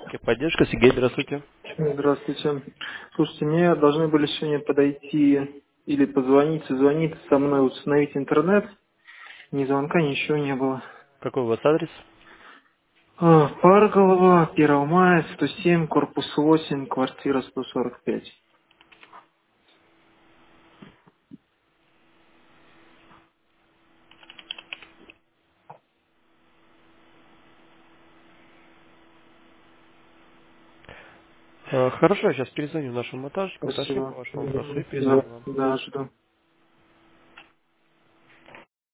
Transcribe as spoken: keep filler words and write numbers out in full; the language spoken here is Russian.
Техподдержка, Сергей, здравствуйте. Здравствуйте. Слушайте, мне должны были сегодня подойти или позвонить, созвониться со мной, установить интернет. Ни звонка, ничего не было. Какой у вас адрес? А, Парголова, первого мая, сто семь, корпус восемь, квартира сто сорок пять. Э, Хорошо, я сейчас перезвоню нашему монтажнику, уточню по Спасибо. вашему вопросу и Мгм. перезвоню Да, вам. да, жду.